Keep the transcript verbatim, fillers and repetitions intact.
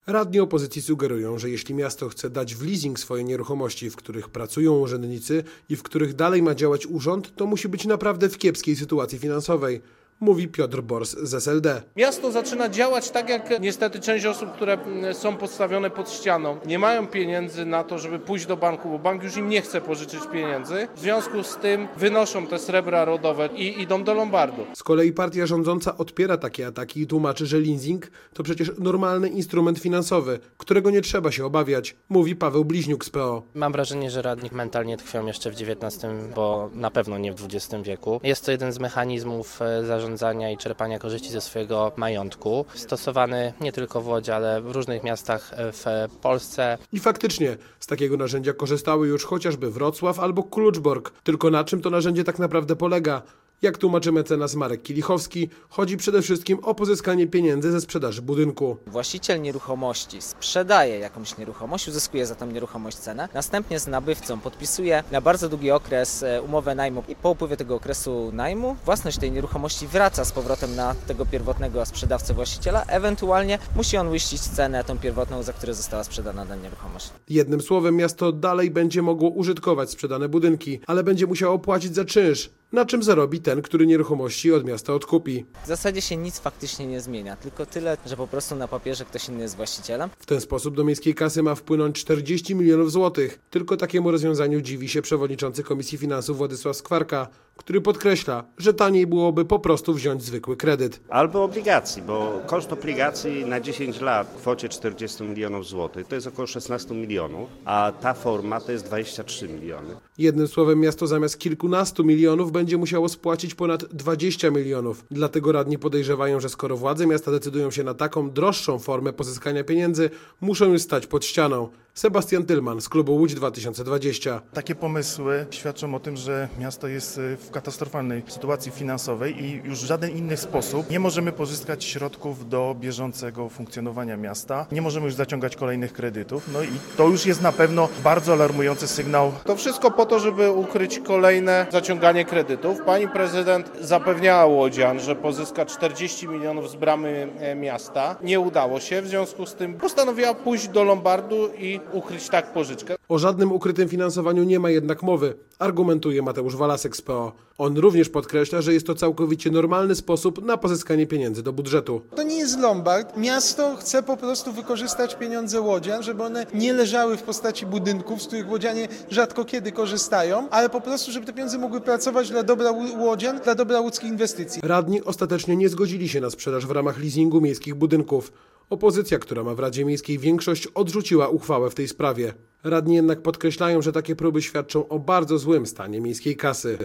Radni opozycji sugerują, że jeśli miasto chce dać w leasing swoje nieruchomości, w których pracują urzędnicy i w których dalej ma działać urząd, to musi być naprawdę w kiepskiej sytuacji finansowej, mówi Piotr Bors z S L D. Miasto zaczyna działać tak, jak niestety część osób, które są postawione pod ścianą, nie mają pieniędzy na to, żeby pójść do banku, bo bank już im nie chce pożyczyć pieniędzy. W związku z tym wynoszą te srebra rodowe i idą do lombardu. Z kolei partia rządząca odpiera takie ataki i tłumaczy, że leasing to przecież normalny instrument finansowy, którego nie trzeba się obawiać, mówi Paweł Bliźniuk z P O. Mam wrażenie, że radni mentalnie tkwią jeszcze w dziewiętnastym, bo na pewno nie w dwudziestym wieku. Jest to jeden z mechanizmów zarządzania zarządzania i czerpania korzyści ze swojego majątku, stosowany nie tylko w Łodzi, ale w różnych miastach w Polsce. I faktycznie z takiego narzędzia korzystały już chociażby Wrocław albo Kluczbork. Tylko na czym to narzędzie tak naprawdę polega? Jak tłumaczy mecenas Marek Kielichowski, chodzi przede wszystkim o pozyskanie pieniędzy ze sprzedaży budynku. Właściciel nieruchomości sprzedaje jakąś nieruchomość, uzyskuje za tą nieruchomość cenę, następnie z nabywcą podpisuje na bardzo długi okres umowę najmu i po upływie tego okresu najmu własność tej nieruchomości wraca z powrotem na tego pierwotnego sprzedawcę właściciela, ewentualnie musi on uiścić cenę tą pierwotną, za którą została sprzedana ta nieruchomość. Jednym słowem miasto dalej będzie mogło użytkować sprzedane budynki, ale będzie musiało płacić za czynsz, na czym zarobi ten, który nieruchomości od miasta odkupi. W zasadzie się nic faktycznie nie zmienia, tylko tyle, że po prostu na papierze ktoś inny jest właścicielem. W ten sposób do miejskiej kasy ma wpłynąć czterdzieści milionów złotych. Tylko takiemu rozwiązaniu dziwi się przewodniczący Komisji Finansów Władysław Skwarka, który podkreśla, że taniej byłoby po prostu wziąć zwykły kredyt. Albo obligacji, bo koszt obligacji na dziesięć lat w kwocie czterdzieści milionów złotych to jest około szesnaście milionów, a ta forma to jest dwadzieścia trzy miliony. Jednym słowem miasto zamiast kilkunastu milionów będzie musiało spłacić ponad dwadzieścia milionów. Dlatego radni podejrzewają, że skoro władze miasta decydują się na taką droższą formę pozyskania pieniędzy, muszą już stać pod ścianą. Sebastian Tylman z klubu Łódź dwa tysiące dwadzieścia. Takie pomysły świadczą o tym, że miasto jest w katastrofalnej sytuacji finansowej i już w żaden inny sposób nie możemy pozyskać środków do bieżącego funkcjonowania miasta. Nie możemy już zaciągać kolejnych kredytów. No i to już jest na pewno bardzo alarmujący sygnał. To wszystko po to, żeby ukryć kolejne zaciąganie kredytów. Pani prezydent zapewniała łodzian, że pozyska czterdzieści milionów z bramy miasta. Nie udało się, w związku z tym postanowiła pójść do lombardu i ukryć tak pożyczkę. O żadnym ukrytym finansowaniu nie ma jednak mowy, argumentuje Mateusz Walasek z P O. On również podkreśla, że jest to całkowicie normalny sposób na pozyskanie pieniędzy do budżetu. To nie jest lombard. Miasto chce po prostu wykorzystać pieniądze łodzian, żeby one nie leżały w postaci budynków, z których łodzianie rzadko kiedy korzystają, ale po prostu, żeby te pieniądze mogły pracować dla dobra łodzian, dla dobra łódzkich inwestycji. Radni ostatecznie nie zgodzili się na sprzedaż w ramach leasingu miejskich budynków. Opozycja, która ma w Radzie Miejskiej większość, odrzuciła uchwałę w tej sprawie. Radni jednak podkreślają, że takie próby świadczą o bardzo złym stanie miejskiej kasy.